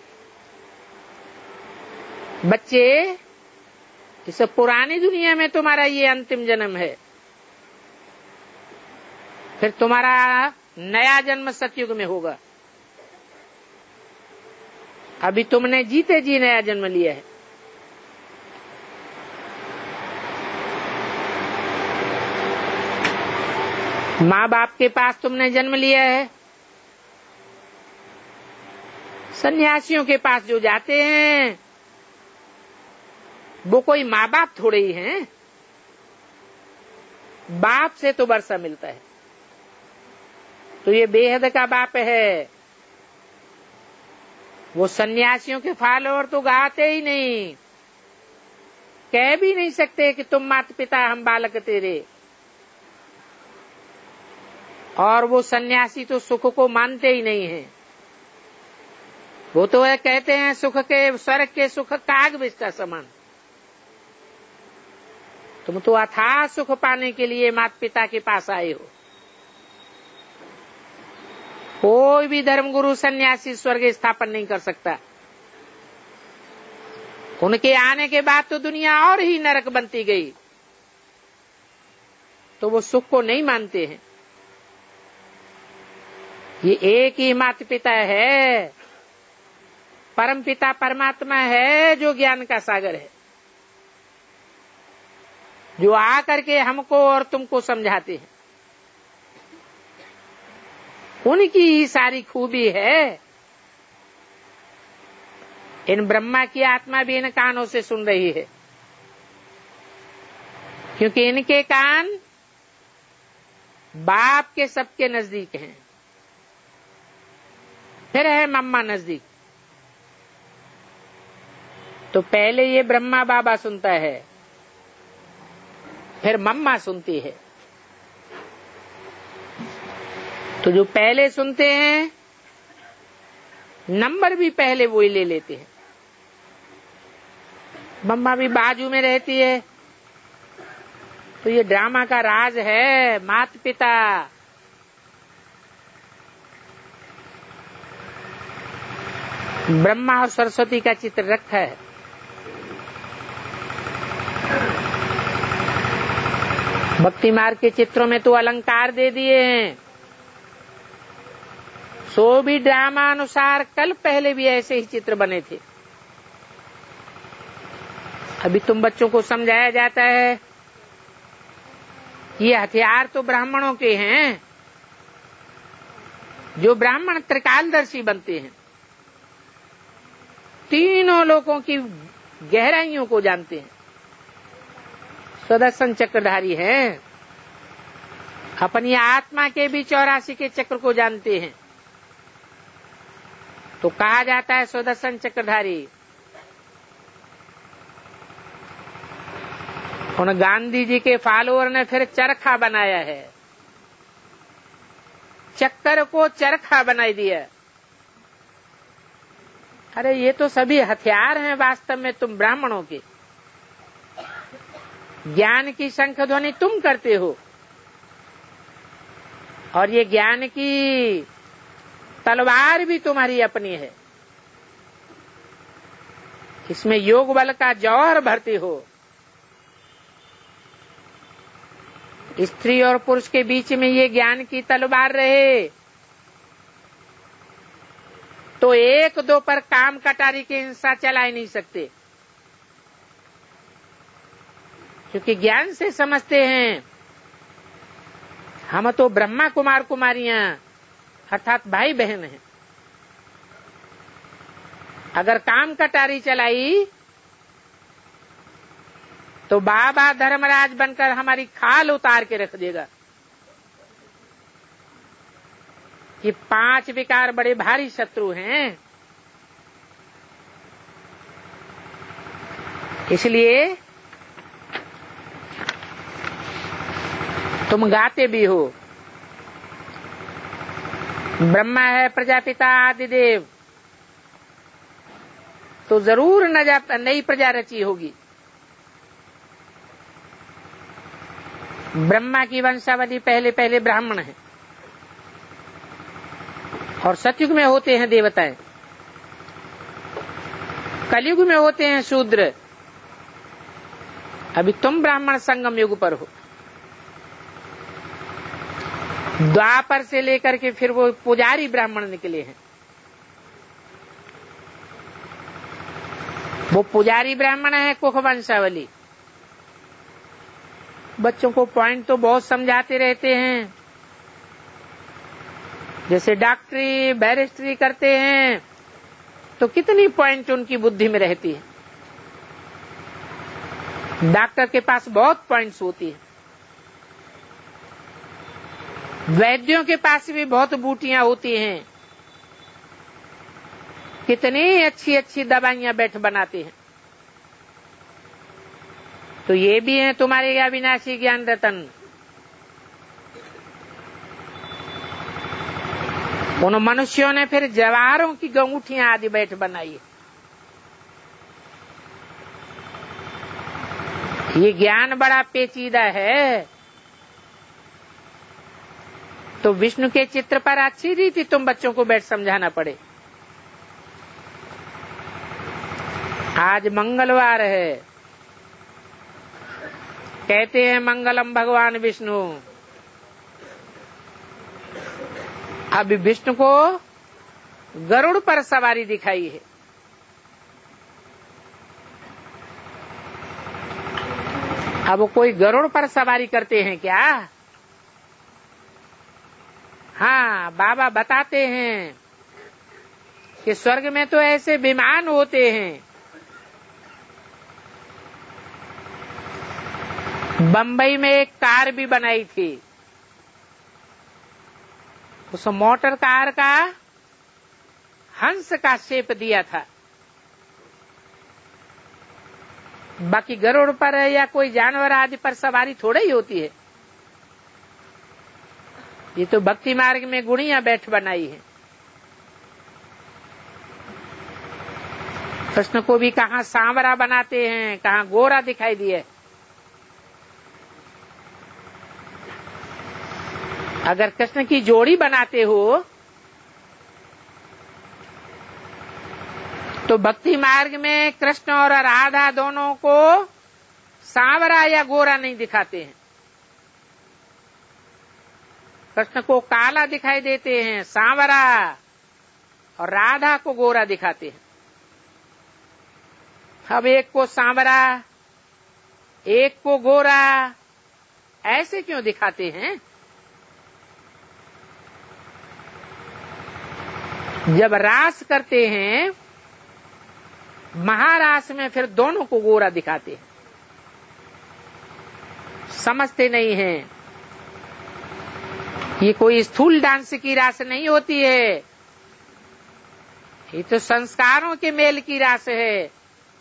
बच्चे, इस पुरानी दुनिया में तुम्हारा ये अंतिम जन्म है, फिर तुम्हारा नया जन्म सतयुग में होगा। अभी तुमने जीते जी नया जन्म लिया है। माँ बाप के पास तुमने जन्म लिया है। सन्यासियों के पास जो जाते हैं वो कोई माँ बाप थोड़े ही हैं, बाप से तो वर्षा मिलता है, तो ये बेहद का बाप है। वो सन्यासियों के फॉलोअर तो गाते ही नहीं, कह भी नहीं सकते कि तुम माता पिता हम बालक तेरे। और वो सन्यासी तो सुख को मानते ही नहीं है, वो तो है कहते हैं सुख के स्वर्ग के सुख काग विष का समान। तुम तो अथाह सुख पाने के लिए माता पिता के पास आए हो। कोई भी धर्मगुरु सन्यासी स्वर्ग स्थापन नहीं कर सकता। उनके आने के बाद तो दुनिया और ही नरक बनती गई, तो वो सुख को नहीं मानते हैं। ये एक ही माता पिता है, परम पिता परमात्मा है, जो ज्ञान का सागर है, जो आकर के हमको और तुमको समझाते हैं। उनकी ही सारी खूबी है। इन ब्रह्मा की आत्मा भी इन कानों से सुन रही है, क्योंकि इनके कान बाप के सबके नजदीक हैं। फिर है मम्मा नजदीक। तो पहले ये ब्रह्मा बाबा सुनता है, फिर मम्मा सुनती है। तो जो पहले सुनते हैं नंबर भी पहले वो ही ले लेते हैं। मम्मा भी बाजू में रहती है। तो ये ड्रामा का राज है। माता पिता ब्रह्मा और सरस्वती का चित्र रखा है। भक्ति मार्ग के चित्रों में तो अलंकार दे दिए हैं। सो भी ड्रामा अनुसार कल पहले भी ऐसे ही चित्र बने थे। अभी तुम बच्चों को समझाया जाता है ये हथियार तो ब्राह्मणों के हैं, जो ब्राह्मण त्रिकालदर्शी बनते हैं, तीनों लोगों की गहराइयों को जानते हैं, सुदर्शन चक्रधारी हैं, अपनी आत्मा के भी चौरासी के चक्र को जानते हैं। तो कहा जाता है सुदर्शन चक्रधारी। उन गांधी जी के फॉलोअर ने फिर चरखा बनाया है, चक्कर को चरखा बनाई दिया। अरे ये तो सभी हथियार हैं वास्तव में तुम ब्राह्मणों के। ज्ञान की शंख ध्वनि तुम करते हो, और ये ज्ञान की तलवार भी तुम्हारी अपनी है। इसमें योग बल का जौहर भरते हो। स्त्री और पुरुष के बीच में ये ज्ञान की तलवार रहे तो एक दो पर काम कटारी की हिंसा चला ही नहीं सकते, क्योंकि ज्ञान से समझते हैं हम तो ब्रह्मा कुमार कुमारियां अर्थात भाई बहन हैं। अगर काम कटारी चलाई तो बाबा धर्मराज बनकर हमारी खाल उतार के रख देगा। ये पांच विकार बड़े भारी शत्रु हैं। इसलिए तुम गाते भी हो, ब्रह्मा है प्रजापिता आदिदेव, तो जरूर नई प्रजा रची होगी। ब्रह्मा की वंशावली पहले पहले ब्राह्मण है, और सतयुग में होते हैं देवताएं, कलयुग में होते हैं शूद्र। अभी तुम ब्राह्मण संगम युग पर हो। द्वापर से लेकर के फिर वो पुजारी ब्राह्मण निकले हैं। वो पुजारी ब्राह्मण है कुख वंशावली। बच्चों को पॉइंट तो बहुत समझाते रहते हैं, जैसे डॉक्टरी बैरिस्ट्री करते हैं तो कितनी पॉइंट उनकी बुद्धि में रहती है। डॉक्टर के पास बहुत पॉइंट्स होती है, वैद्यों के पास भी बहुत बूटियां होती हैं, कितनी अच्छी अच्छी दवाइयां बैठ बनाते हैं। तो ये भी है तुम्हारे अविनाशी ज्ञान रतन। उन मनुष्यों ने फिर जवाहरों की अंगूठियां आदि बैठ बनाई है। ये ज्ञान बड़ा पेचीदा है। तो विष्णु के चित्र पर अच्छी रीति तुम बच्चों को बैठ समझाना पड़े। आज मंगलवार है, कहते हैं मंगलम भगवान विष्णु। अभी विष्णु को गरुड़ पर सवारी दिखाई है। अब कोई गरुड़ पर सवारी करते हैं क्या? हाँ, बाबा बताते हैं कि स्वर्ग में तो ऐसे विमान होते हैं। बंबई में एक कार भी बनाई थी, उस मोटर कार का हंस का शेप दिया था। बाकी गरुड़ पर या कोई जानवर आदि पर सवारी थोड़ा ही होती है। ये तो भक्ति मार्ग में गुड़ियां बैठ बनाई है। कृष्ण को भी कहाँ सांवरा बनाते हैं, कहाँ गोरा दिखाई दिए। अगर कृष्ण की जोड़ी बनाते हो तो भक्ति मार्ग में कृष्ण और राधा दोनों को सांवरा या गोरा नहीं दिखाते हैं। कृष्ण को काला दिखाई देते हैं सांवरा, और राधा को गोरा दिखाते हैं। अब एक को सांवरा एक को गोरा ऐसे क्यों दिखाते हैं? जब रास करते हैं महारास में फिर दोनों को गोरा दिखाते हैं। समझते नहीं हैं। ये कोई स्थूल डांस की रास नहीं होती है, ये तो संस्कारों के मेल की रास है,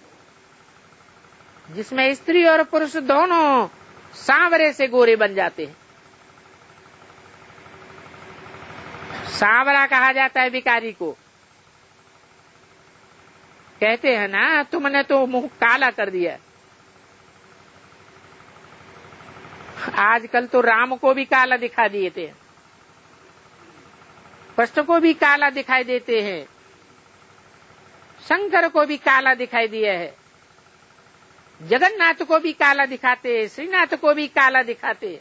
जिसमें स्त्री और पुरुष दोनों सांवरे से गोरे बन जाते हैं। सांवरा कहा जाता है भिखारी को। कहते हैं ना, तुमने तो मुंह काला कर दिया। आजकल तो राम को भी काला दिखा दिए थे, कृष्ण को भी काला दिखाई देते हैं, शंकर को भी काला दिखाई दिया है, जगन्नाथ को भी काला दिखाते, श्रीनाथ को भी काला दिखाते।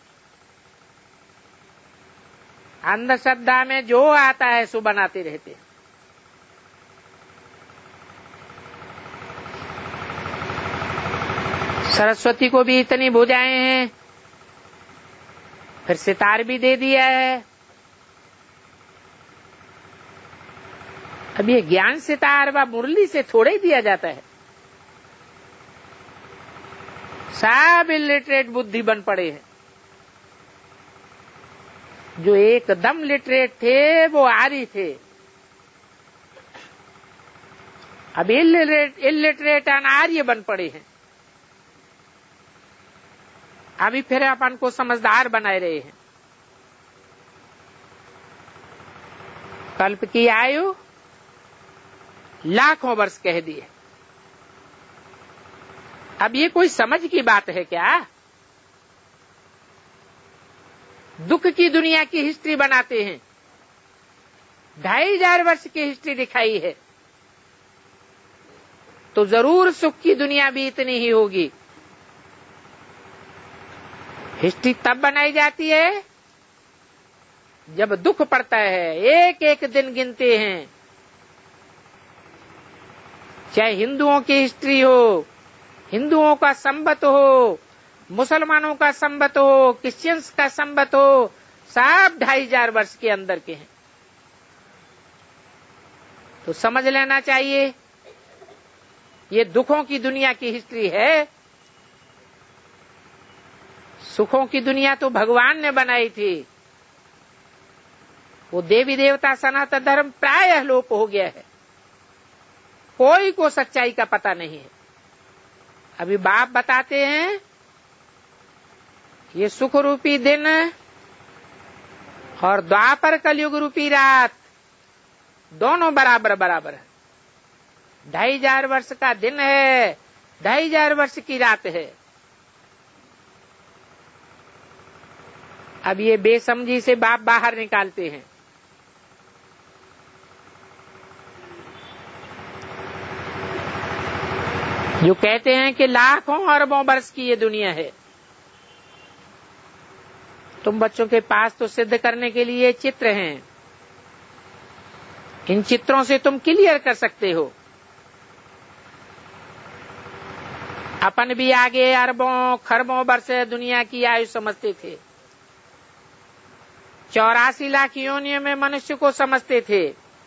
अंधश्रद्धा में जो आता है सो बनाते रहते। सरस्वती को भी इतनी भुजाएं हैं, फिर सितार भी दे दिया है। अब ये ज्ञान सितार व मुरली से थोड़े ही दिया जाता है। सब इलिटरेट बुद्धि बन पड़े हैं। जो एकदम लिटरेट थे वो आर्य थे, अब इलिटरेट इलिटरेट अनार्य बन पड़े हैं। अभी फिर अपन को समझदार बनाए रहे हैं। कल्प की आयु लाखों वर्ष कह दिए। अब ये कोई समझ की बात है क्या? दुख की दुनिया की हिस्ट्री बनाते हैं, ढाई हजार वर्ष की हिस्ट्री दिखाई है, तो जरूर सुख की दुनिया भी इतनी ही होगी। हिस्ट्री तब बनाई जाती है जब दुख पड़ता है। एक एक दिन गिनते हैं, चाहे हिंदुओं की हिस्ट्री हो, हिंदुओं का संवत हो, मुसलमानों का संवत हो, क्रिश्चियंस का संवत हो, सब ढाई हजार वर्ष के अंदर के हैं। तो समझ लेना चाहिए ये दुखों की दुनिया की हिस्ट्री है। सुखों की दुनिया तो भगवान ने बनाई थी। वो देवी देवता सनातन धर्म प्रायः लोप हो गया है, कोई को सच्चाई का पता नहीं है। अभी बाप बताते हैं ये सुख रूपी दिन और द्वापर कलयुग रूपी रात दोनों बराबर बराबर है। ढाई हजार वर्ष का दिन है, ढाई हजार वर्ष की रात है। अब ये बेसमझी से बाप बाहर निकालते हैं। जो कहते हैं कि लाखों अरबों वर्ष की ये दुनिया है। तुम बच्चों के पास तो सिद्ध करने के लिए चित्र हैं, इन चित्रों से तुम क्लियर कर सकते हो। अपन भी आगे अरबों खरबों वर्ष दुनिया की आयु समझते थे, चौरासी लाख योनियों में मनुष्य को समझते थे।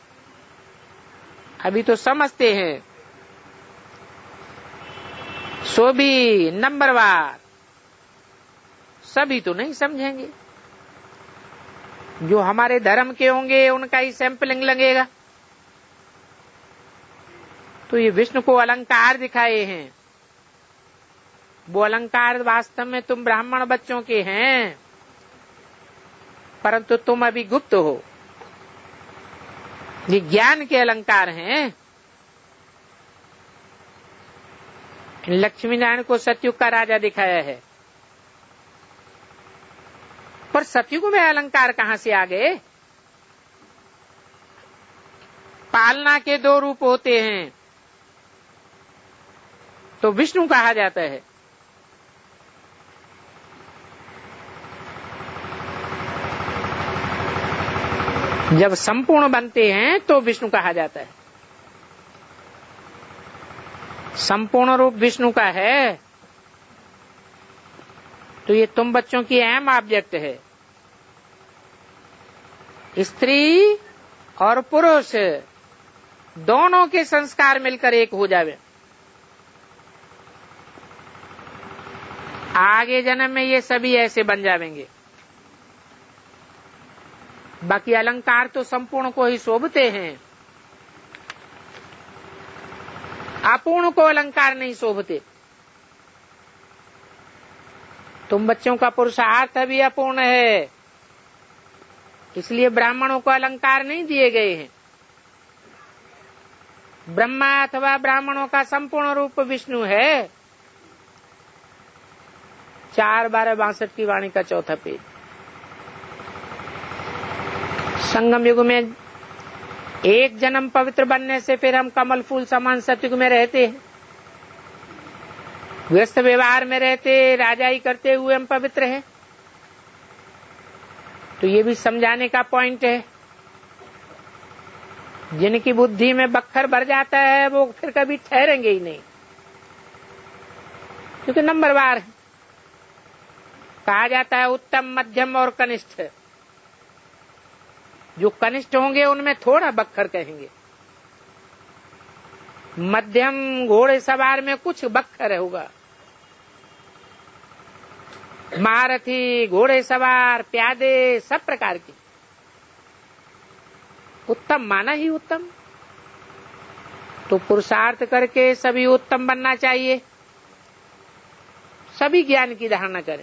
अभी तो समझते हैं, सो भी नंबरवार सभी तो नहीं समझेंगे। जो हमारे धर्म के होंगे उनका ही सैंपलिंग लगेगा। तो ये विष्णु को अलंकार दिखाए हैं, वो अलंकार वास्तव में तुम ब्राह्मण बच्चों के हैं, परंतु तुम अभी गुप्त हो। ये ज्ञान के अलंकार हैं। लक्ष्मी नारायण को सतयुग का राजा दिखाया है, पर सतयुग में अलंकार कहां से आ गए? पालना के दो रूप होते हैं तो विष्णु कहा जाता है। जब संपूर्ण बनते हैं तो विष्णु कहा जाता है। संपूर्ण रूप विष्णु का है तो ये तुम बच्चों की अहम ऑब्जेक्ट है। स्त्री और पुरुष दोनों के संस्कार मिलकर एक हो जावे। आगे जन्म में ये सभी ऐसे बन जावेंगे। बाकी अलंकार तो संपूर्ण को ही शोभते हैं, अपूर्ण को अलंकार नहीं शोभते। तुम बच्चों का पुरुषार्थ भी अपूर्ण है, इसलिए ब्राह्मणों को अलंकार नहीं दिए गए हैं। ब्रह्मा अथवा ब्राह्मणों का संपूर्ण रूप विष्णु है। चार बारह बासठ की वाणी का चौथा पेज। संगम युग में एक जन्म पवित्र बनने से फिर हम कमल फूल समान सतयुग में रहते हैं। व्यस्त व्यवहार में रहते, राजाई करते हुए हम पवित्र हैं। तो ये भी समझाने का पॉइंट है। जिनकी बुद्धि में बक्खर भर जाता है वो फिर कभी ठहरेंगे ही नहीं, क्योंकि नंबरवार है। कहा जाता है उत्तम, मध्यम और कनिष्ठ। जो कनिष्ठ होंगे उनमें थोड़ा बक्खर कहेंगे, मध्यम घोड़े सवार में कुछ बक्खर होगा, महारथी, घोड़े सवार, प्यादे सब प्रकार की। उत्तम माना ही उत्तम। तो पुरुषार्थ करके सभी उत्तम बनना चाहिए, सभी ज्ञान की धारणा करें।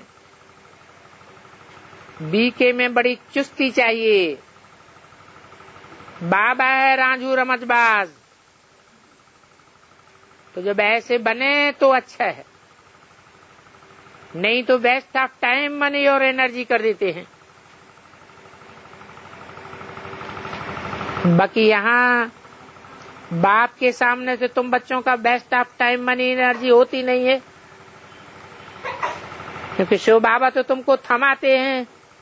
बीके में बड़ी चुस्ती चाहिए। बाबा है राजू रमजबाज, तो जब ऐसे बने तो अच्छा है, नहीं तो वेस्ट ऑफ टाइम, मनी और एनर्जी कर देते हैं। बाकी यहाँ बाप के सामने से तुम बच्चों का best of time, money, energy होती नहीं है, क्योंकि शिव बाबा तो तुमको थमाते हैं।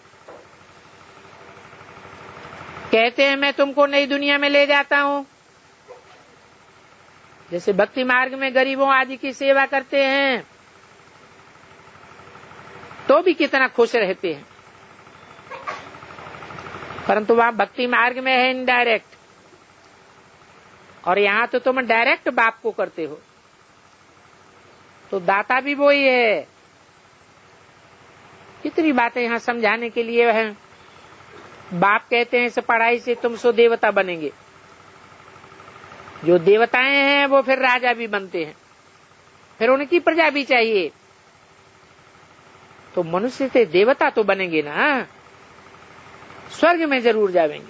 कहते हैं मैं तुमको नई दुनिया में ले जाता हूं। जैसे भक्ति मार्ग में गरीबों आदि की सेवा करते हैं तो भी कितना खुश रहते हैं, परंतु वहां भक्ति मार्ग में है इनडायरेक्ट, और यहां तो तुम डायरेक्ट बाप को करते हो। तो दाता भी वो ही है। कितनी बातें यहां समझाने के लिए है। बाप कहते हैं इस पढ़ाई से तुम सो देवता बनेंगे। जो देवताएं हैं वो फिर राजा भी बनते हैं, फिर उनकी प्रजा भी चाहिए। तो मनुष्य से देवता तो बनेंगे ना, स्वर्ग में जरूर जाएंगे,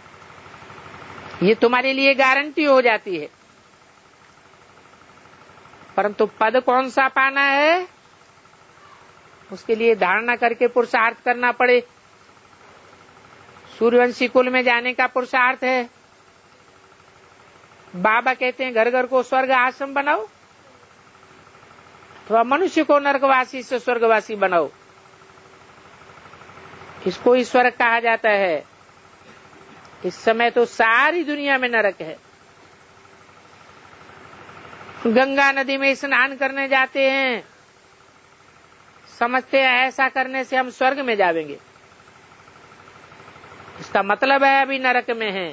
ये तुम्हारे लिए गारंटी हो जाती है। परंतु पद कौन सा पाना है, उसके लिए धारणा करके पुरुषार्थ करना पड़े। सूर्यवंशी कुल में जाने का पुरुषार्थ है। बाबा कहते हैं घर घर को स्वर्ग आश्रम बनाओ, अथवा मनुष्य को नरकवासी से स्वर्गवासी बनाओ। इसको ही स्वर्ग कहा जाता है। इस समय तो सारी दुनिया में नरक है। गंगा नदी में स्नान करने जाते हैं, समझते हैं ऐसा करने से हम स्वर्ग में जाएंगे। इसका मतलब है अभी नरक में हैं।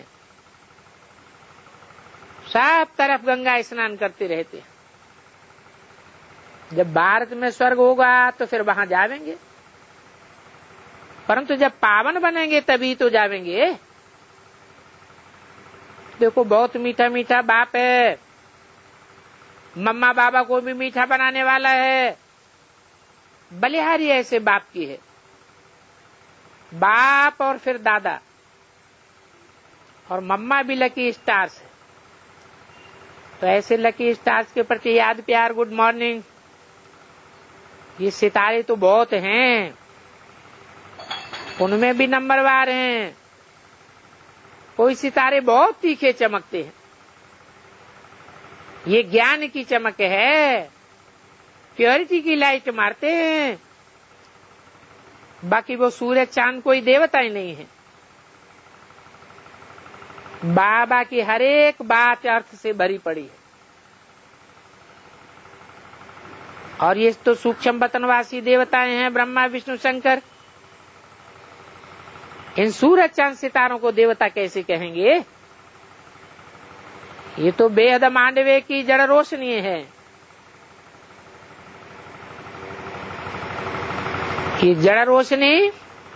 सब तरफ गंगा स्नान करते रहते हैं। जब भारत में स्वर्ग होगा तो फिर वहां जाएंगे, परंतु जब पावन बनेंगे तभी तो जाएंगे। देखो बहुत मीठा मीठा बाप है, मम्मा बाबा को भी मीठा बनाने वाला है। बलिहारी ऐसे बाप की है, बाप और फिर दादा, और मम्मा भी लकी स्टार्स है। तो ऐसे लकी स्टार्स के प्रति याद प्यार, गुड मॉर्निंग। ये सितारे तो बहुत हैं, उनमें भी नंबरवार हैं। कोई सितारे बहुत तीखे चमकते हैं, ये ज्ञान की चमक है, प्योरिटी की लाइट मारते हैं। बाकी वो सूरज चांद कोई देवता ही नहीं है। बाबा की हर एक बात अर्थ से भरी पड़ी है। और ये तो सूक्ष्म वतनवासी देवताएं हैं, ब्रह्मा विष्णु शंकर। इन सूरज चांद सितारों को देवता कैसे कहेंगे? ये तो बेहद मांडवे की जड़ रोशनी है। ये जड़ रोशनी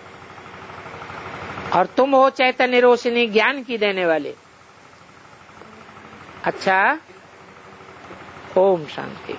और तुम हो चैतन्य रोशनी, ज्ञान की देने वाले। अच्छा, ओम शांति।